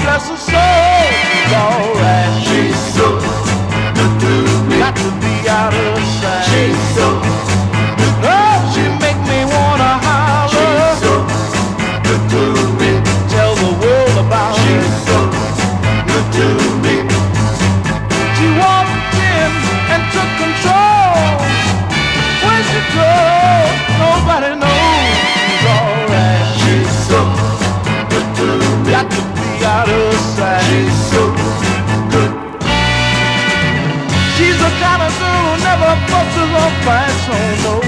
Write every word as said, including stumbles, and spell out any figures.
bless her soul. She's alright. She's so good to me. Got to be out of sight. She's so good to Oh, she make me wanna holler. She's so good to me. Tell the world about her. She's so good to me. She walked in and took control. Where she goes, nobody knows. She's alright. She's so good to me. Got to be out of sight. She's so good. She's the kind of girl who never fusses or fights on no